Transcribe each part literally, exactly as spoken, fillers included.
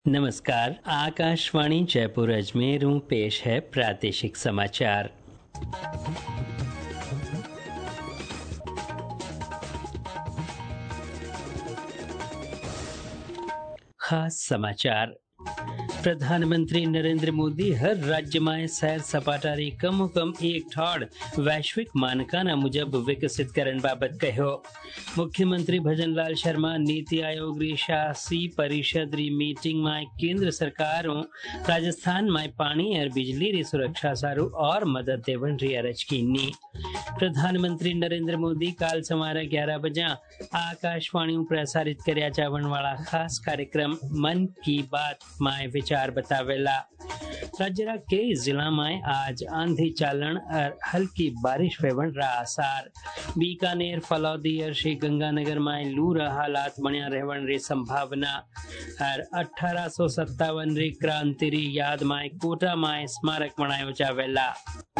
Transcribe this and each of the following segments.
नमस्कार। आकाशवाणी जयपुर अजमेर में पेश है प्रादेशिक समाचार। खास समाचार। प्रधानमंत्री नरेंद्र मोदी हर राज्य में सैर सपाटारी कम कम एक ठाड़ वैश्विक मानकाना मुजब विकसित करन बाबत कहो। मुख्यमंत्री भजनलाल शर्मा नीति आयोग री शासी परिषद री मीटिंग में केंद्र सरकार राजस्थान में पानी और बिजली री सुरक्षा सारू और मदद देवन री अरज कीनी। प्रधानमंत्री नरेंद्र मोदी काल सवारे ग्यारह बजे आकाशवाणी प्रसारित कर्या जावन वाला खास कार्यक्रम मन की बात में विचार बतावेला। राज्य रा कई जिला में आज आंधी चालन और हल्की बारिश होवन रा आसार। बीकानेर, फलौदी और श्री गंगानगर में लू रा हालात बनिया रहवन री संभावना। और अठारह सौ सत्तावन री क्रांति री याद में कोटा में स्मारक बनायो जावेला।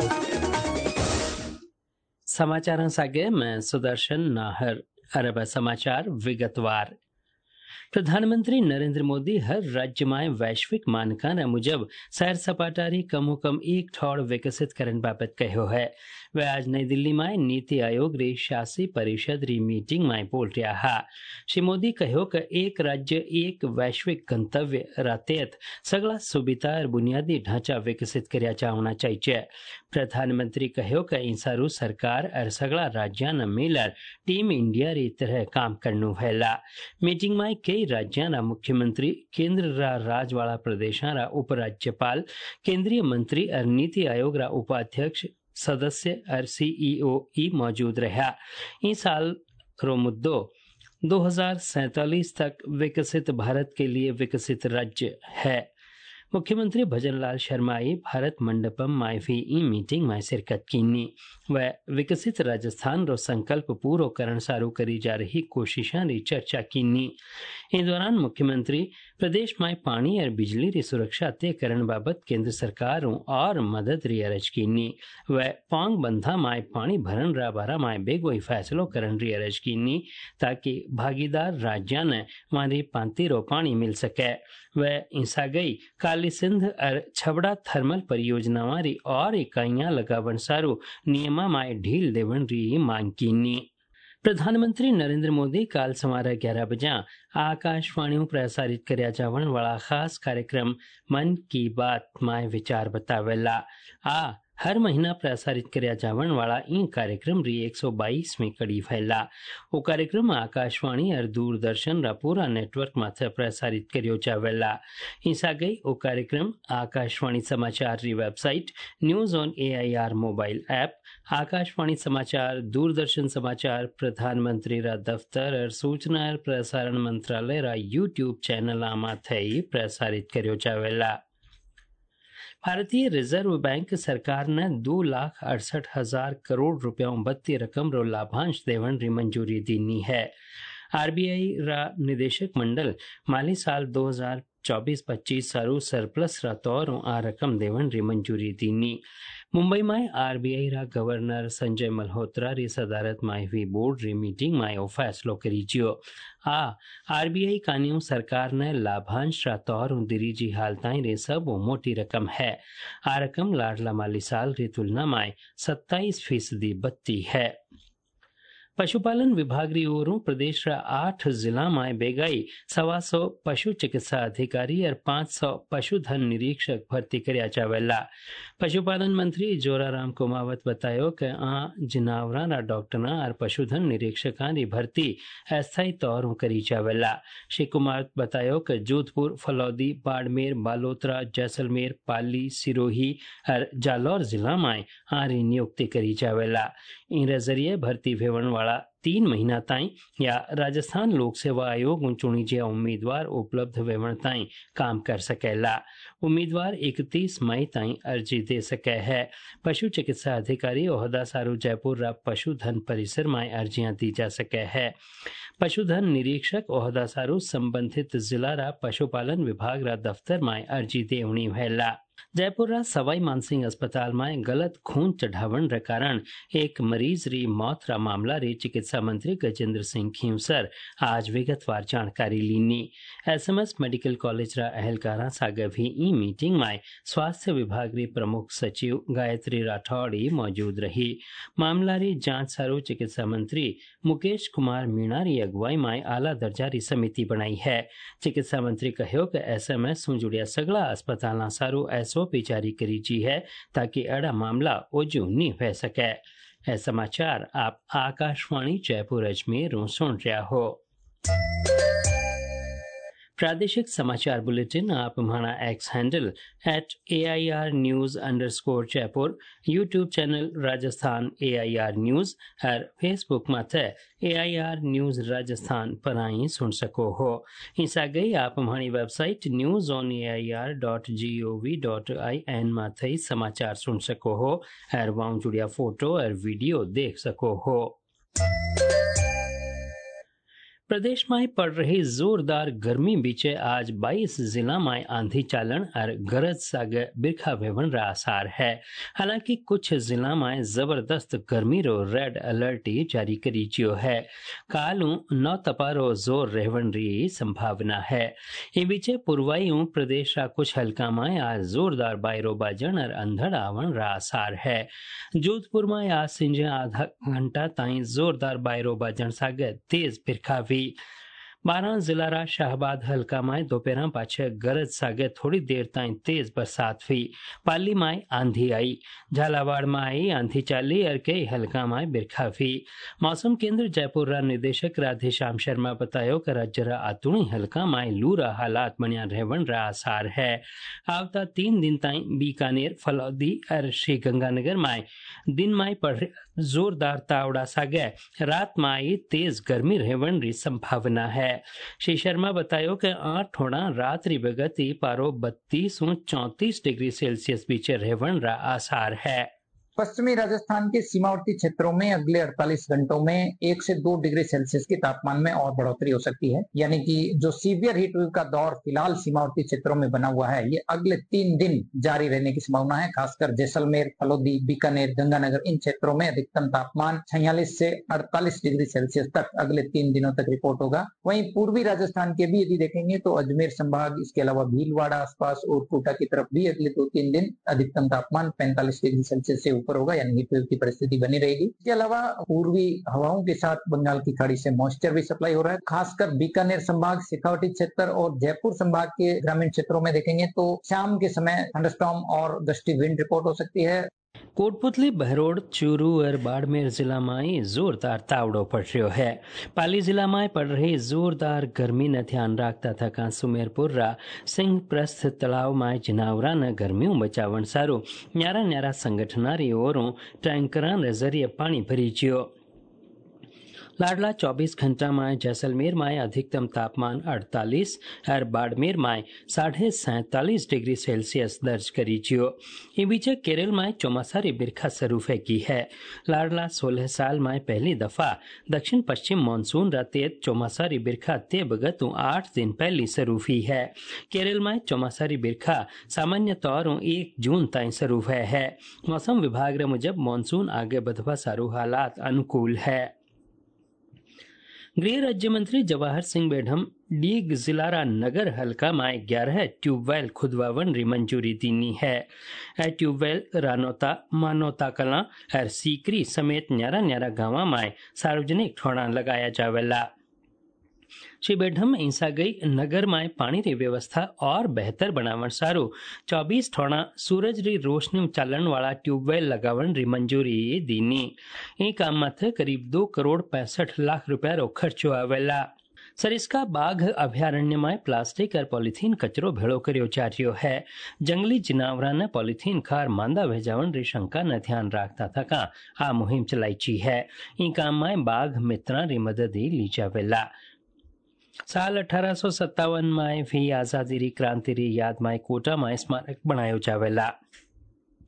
समाचार सागे मैं सुदर्शन नाहर। अरब समाचार विगतवार। प्रधानमंत्री नरेंद्र मोदी हर राज्य में वैश्विक मानकाना मुजब सैर सपाटारी कमो कम एक ठौड़ विकसित करन बाबत कहो है। वह आज नई दिल्ली में नीति आयोग री शासी परिषद री मीटिंग में बोल रहा है। श्री मोदी कहो कि एक राज्य एक वैश्विक गंतव्य रातेत सगला सुविधा और बुनियादी ढांचा विकसित करया जाना चाहिए। प्रधानमंत्री कहो कि इंसारू सरकार और सगला राज्य न मिलर टीम इंडिया री तरह काम करनु हैला। मीटिंग में कई राज्यों रा मुख्यमंत्री, केंद्र रा राजवाड़ा प्रदेशों रा उपराज्यपाल, केंद्रीय मंत्री और नीति आयोग रा उपाध्यक्ष, सदस्य और सीईओ ई मौजूद रहा। इस साल रो मुद्दों दो हज़ार सैंतालीस तक विकसित भारत के लिए विकसित राज्य है। मुख्यमंत्री भजनलाल शर्मा भारत मंडपम में भी ई मीटिंग में शिरकत कीनी। वह विकसित राजस्थान रो संकल्प पूरो करण सारू करी जा रही कोशिशों री चर्चा कीनी। इस दौरान मुख्यमंत्री प्रदेश में पानी और बिजली री सुरक्षा तय करण बाबत केंद्र सरकार और मदद री अरज कीनी। वह पांग बंधा में पानी भरन रा बारा में बेगोई फैसलो करण री अरज कीनी ताकि भागीदार राज्य ने मारी पांती रो पानी मिल सके। वह इंसा गई काली सिंध और छबड़ा थर्मल परियोजनावां री और इकाइयां लगावन सारू नियमा में ढील देवन री मांग कीनी। प्रधानमंत्री नरेंद्र मोदी काल सवारे ग्यारह बजे आकाशवाणी प्रसारित कर्या जावन वाला खास कार्यक्रम मन की बात में विचार बतावेला। आ हर महीना प्रसारित कर्या जावन वाला इन कार्यक्रम री एक सौ बाईसवीं कड़ी फैला। वो कार्यक्रम आकाशवाणी और दूरदर्शन रा पूरा नेटवर्क माथे प्रसारित कर्यो जावेला। इंसा गई वो कार्यक्रम आकाशवाणी समाचार री website, news on AIR mobile app, Akashvani समाचार, दूरदर्शन समाचार, प्रधानमंत्री रा दफ्तर और सूचना और प्रसारण मंत्रालय रा यूट्यूब चैनल माथे प्रसारित कर्यो जावेला। भारतीय रिजर्व बैंक सरकार ने दो लाख अड़सठ हजार करोड़ रुपयों बत्ती रकम रो लाभांश देवन री मंजूरी दीनी है। आरबीआई रा निदेशक मंडल माली साल दो हज़ार चौबीस पच्चीस सारू सरप्लस रा तौर आ रकम देवन री मंजूरी दीनी। मुंबई में आरबीआई रा गवर्नर संजय मल्होत्रा री सदारत में हुई बोर्ड री मीटिंग में ओ फैसलो करी जियो। आ आरबीआई कान्यू सरकार ने लाभांश रा तौर दिरीजी हालताई रे सब मोटी रकम है। आ रकम लाडला माली साल री तुलना में सत्ताईस फीसदी बत्ती है। पशुपालन विभाग री ओर प्रदेश रा आठ जिला में बेगाई सवा सौ पशु चिकित्सा अधिकारी और पांच सौ पशुधन निरीक्षक भर्ती कर्या जावेला। पशुपालन मंत्री जोराराम कुमावत बतायो कि आ जिनावरा रा डॉक्टरा और पशुधन निरीक्षकां री भर्ती अस्थायी तौर करी जावेला। श्री कुमार बतायो कि जोधपुर, फलौदी, बाड़मेर, बालोतरा, जैसलमेर, पाली, सिरोही और जालौर जिला में आ री नियुक्ति करी जावेला। इन जरिए भर्ती भेवन वाला तीन महीना ताई या राजस्थान लोक सेवा आयोग चुनी उम्मीदवार उपलब्ध वेवण ताई काम कर सकेला। उम्मीदवार इकतीस मई ताई अर्जी दे सके है। पशु चिकित्सा अधिकारी ओहदा सारू जयपुर रा पशुधन परिसर में अर्जियां दी जा सके है। पशुधन निरीक्षक ओहदा सारू संबंधित जिला रा पशुपालन विभाग रा दफ्तर में अर्जी देवनी हैला। जयपुर सवाई मानसिंह अस्पताल में गलत खून चढ़ावण रे कारण एक मरीज री मौत रा मामला रे चिकित्सा मंत्री गजेंद्र सिंह खींवसर आज विगतवार जानकारी लीनी। एसएमएस मेडिकल कॉलेज रा अहलकारा सागे भी ई मीटिंग में स्वास्थ्य विभाग री प्रमुख सचिव गायत्री राठौड़ी मौजूद रही। मामला री जांच सारू चिकित्सा मंत्री मुकेश कुमार मीणा री अगुवाई में आला दर्जा री समिति बनाई है। चिकित्सा मंत्री कहो कि एसएमएस सु जुड़िया सगला अस्पताल सारू एसओपी जारी करी जी है ताकि अड़ा मामला ओजू नहीं हो सके। ए समाचार आप आकाशवाणी जयपुर अजमेर सुन रहा हो। प्रादेशिक समाचार बुलेटिन आप हमारा X handle at A I R news underscore Jaipur, YouTube channel Rajasthan A I R news और फेसबुक माथे A I R news Rajasthan पर आई सुन सको हो। इसा गई आप हमारी website news on A I R dot G O V dot I N माथे समाचार सुन सको हो और वहाँ जुड़िया फोटो और वीडियो देख सको हो। प्रदेश में पड़ रही जोरदार गर्मी बीचे आज बाईस जिला में आंधी चालन और गरज सागे बिरखा वेवन रा आसार है। हालांकि कुछ जिला में जबरदस्त गर्मी रो रेड अलर्ट जारी करी जियो है। कालू नौ तपारो जोर रहवन री संभावना है। इन बीचे पूर्वायु प्रदेश रा कुछ हल्का में आज जोरदार बायरो बाजन और अंधड़ आवन रा आसार है। जोधपुर में आज सिंजे आधा घंटा ताई जोरदार बायरो बाजन सागे तेज बिरखा भी। बारह जिला रा शाहबाद हल्का में दोपहर पाछे गरज सागे थोड़ी देर ताई तेज बरसात हुई। पाली में आंधी आई, झालावाड़ में आई आंधी चाली और कई हल्का में बिरखा हुई। मौसम केंद्र जयपुर रा निदेशक राधेश्याम शर्मा बतायो कि राज्य रा आतुणी हल्का में लू रा हालात बनिया रहवन रा आसार है। आवता तीन दिन ताई बीकानेर, फलौदी और श्रीगंगानगर में दिन में पड़ जोरदार तावड़ा सागे रात में आई तेज गर्मी रहवन री संभावना है। श्री शर्मा बतायो कि आठ ठोड़ा रात्रि बगति पारो बत्तीस चौंतीस डिग्री सेल्सियस बीचे रहवन रा आसार है। पश्चिमी राजस्थान के सीमावर्ती क्षेत्रों में अगले अड़तालीस घंटों में एक से दो डिग्री सेल्सियस के तापमान में और बढ़ोतरी हो सकती है। यानी कि जो सीवियर हीट वेव का दौर फिलहाल सीमावर्ती क्षेत्रों में बना हुआ है, ये अगले तीन दिन जारी रहने की संभावना है। खासकर जैसलमेर, फलोदी, बीकानेर, गंगानगर इन क्षेत्रों में अधिकतम तापमान छियालीस से अड़तालीस डिग्री सेल्सियस तक अगले तीन दिनों तक रिपोर्ट होगा। वहीं पूर्वी राजस्थान के भी यदि देखेंगे तो अजमेर संभाग, इसके अलावा भीलवाड़ा आसपास और कोटा की तरफ भी अगले दो तीन दिन अधिकतम तापमान पैंतालीस डिग्री सेल्सियस से ऊपर होगा, यानी हीट वेव की परिस्थिति बनी रहेगी। इसके अलावा पूर्वी हवाओं के साथ बंगाल की खाड़ी से मॉइस्चर भी सप्लाई हो रहा है। खासकर बीकानेर संभाग, शेखावटी क्षेत्र और जयपुर संभाग के ग्रामीण क्षेत्रों में देखेंगे तो शाम के समय थंडरस्टॉर्म और गस्टी विंड रिपोर्ट हो सकती है। कोटपुतली, बहरोड, चूरू और बाड़मेर जिला में जोरदार तावड़ो पड़ रही है। पाली जिला में पड़ रही जोरदार गर्मी न ध्यान रखता था सुमेरपुर रा सिंह प्रस्थ तलाव में जनावरा न गर्मियों बचावन सारू न्यारा न्यारा संगठनारी ओरों टैंकरा न जरिए पानी भरी जियो। लाडला चौबीस घंटा में जैसलमेर में अधिकतम तापमान अड़तालीस और बाड़मेर में साढ़े सैंतालीस डिग्री सेल्सियस दर्ज करी जियो। इन बीचे केरल में चौमासारी बिरखा सरूफे की है। लाडला सोलह साल में पहली दफा दक्षिण पश्चिम मानसून रा तेज चौमासारी बिरखा ते बगतु आठ दिन पहली सरूफी है। केरल में चौमासारी बिरखा सामान्य तौर एक जून ताई सरूफे है। मौसम विभाग रे मुजब मानसून आगे बढ़वा सारू हालात अनुकूल है। गृह राज्य मंत्री जवाहर सिंह बेढम डीग जिलारा नगर हल्का में ग्यारह ट्यूबवेल खुदवावन री मंजूरी दीनी है। ट्यूबवेल रानोता, मानोता कला और सीकरी समेत न्यारा न्यारा गांव में सार्वजनिक ठोड़ा लगाया जावेला। श्री बेढम इंसा गई नगर में पानी री व्यवस्था और बेहतर बनावन सारू चौबीस ठोड़ा सूरज री रोशनी चालन वाला ट्यूबवेल लगावन री मंजूरी दीनी। ई काम माथे करीब दो करोड़ पैंसठ लाख रुपया रो खर्चो आवेला। सरिस्का बाघ अभयारण्य में प्लास्टिक और पॉलिथीन कचरो भेड़ो कर्यो जा रह्यो है। जंगली जनावरा ने पॉलिथीन खार मांदा भेजावन री शंका न ध्यान रखता था का आ मुहिम चलाई ची है। ई काम में बाघ मित्रा री मदद ली जावेला। साल अठारह सौ सत्तावन में भी आजादी री क्रांति री याद में कोटा में स्मारक बनायो जावेला।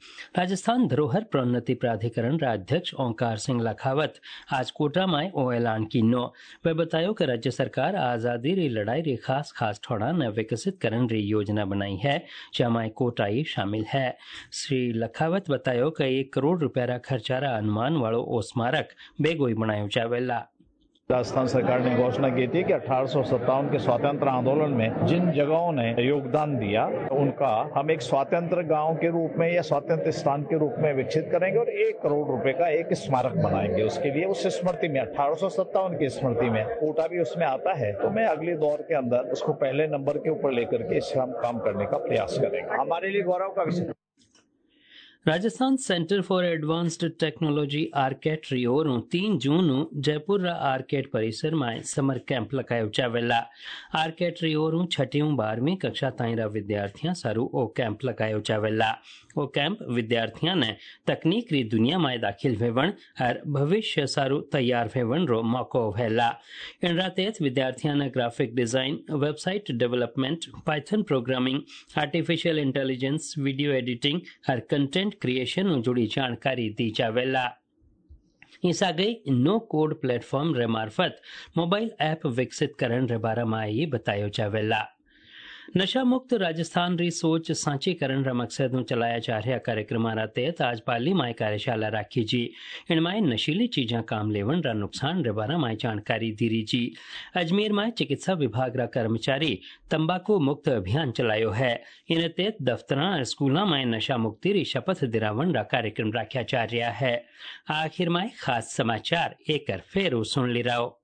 राजस्थान धरोहर प्रोन्नति प्राधिकरण रा अध्यक्ष ओंकार सिंह लखावत आज कोटा में ओ ऐलान कीनो। वे बतायो कि राज्य सरकार आजादी री लड़ाई री खास खास ठोड़ा ने विकसित करन री योजना बनाई है, जमाय कोटाई शामिल है। श्री लखावत बतायो कि एक करोड़ रुपया रा खर्चारा अनुमान वालों ओ स्मारक बेगोई बनायो जावेला। राजस्थान सरकार ने घोषणा की थी कि अठारह सौ सत्तावन के स्वतंत्र आंदोलन में जिन जगहों ने योगदान दिया उनका हम एक स्वतंत्र गांव के रूप में या स्वतंत्र स्थान के रूप में विकसित करेंगे और एक करोड़ रुपए का एक स्मारक बनाएंगे। उसके लिए उस स्मृति में अठारह सौ सत्तावन की स्मृति में कोटा भी उसमें आता है, तो मैं अगले दौर के अंदर उसको पहले नंबर के ऊपर लेकर के इससे हम काम करने का प्रयास करेंगे। हमारे लिए गौरव का विषय। Rajasthan center for advanced technology आर्केट रियोरू तीन जून जयपुर रा आर्केट परिसर में समर कैंप लगायो जावेला। आर्केट रियोरू छठीं बारहवीं कक्षा ताईं रा विद्यार्थियों सारू ओ कैंप लगायो जावेला। ओ कैंप विद्यार्थियों ने तकनीक री दुनिया में दाखिल वेवण और भविष्य सारू तैयार वेवण रो मौको वेला। इन रातेत विद्यार्थियों ने graphic design, website development, python programming, artificial intelligence, video editing और कंटेंट क्रिएशन जुड़ी जानकारी दी जावेला। इस आगे नो कोड प्लेटफॉर्म रे मार्फत मोबाइल ऐप विकसित करन रे बारे में ये बतायो जावेला। नशा मुक्त राजस्थान री सोच सांचीकरण रा मकसद में चलाया जा रहा कार्यक्रम रा तहत आज पाली में कार्यशाला राखी जी। इनमें नशीली चीजा काम लेवन रा नुकसान रे बारे में जानकारी दी रही जी। अजमेर में चिकित्सा विभाग रा कर्मचारी तंबाकू मुक्त अभियान चलायो है। इन तहत दफ्तरा और स्कूलों में नशा मुक्ति री शपथ दिलावन रा कार्यक्रम रखा जा रहा है। आखिर में खास समाचार एक फेरू सुन ली रहो।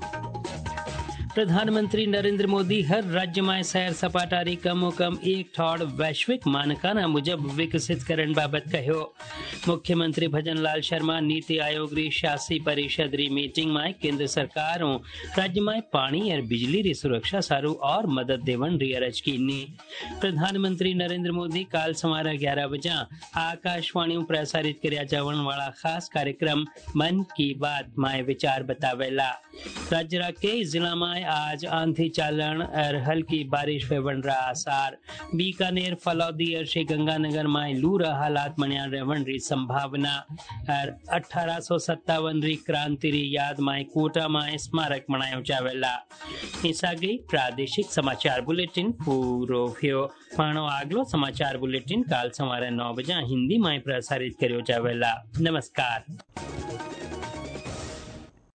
प्रधानमंत्री नरेंद्र मोदी हर राज्य में सैर सपाटारी कमो कम एक ठोड़ वैश्विक मानकाना मुजब विकसित करण बाबत कहो। मुख्यमंत्री भजन लाल शर्मा नीति आयोग री शासी परिषद री मीटिंग में केंद्र सरकार राज्य में पानी और बिजली री सुरक्षा सारू और मदद देवन री अरज कीनी। प्रधानमंत्री नरेंद्र मोदी काल सवारे ग्यारह बजा आकाशवाणी प्रसारित करया जावन वाला खास कार्यक्रम मन की बात में विचार बतावेला। राज्य के जिला में आज आंधी चालन और हल्की बारिश वेवन रा आसार। बीकानेर, फलौदी और श्रीगंगानगर में लू रा हालात मनिया रेवन री संभावना। और अठारह सौ सत्तावन री क्रांति री याद में कोटा में स्मारक मनायो जावेला। इस आगे प्रादेशिक समाचार बुलेटिन पूरो भ्यो। पाणो आगलो समाचार बुलेटिन काल सवारे नौ बजे हिंदी में प्रसारित करियो जावेला। नमस्कार।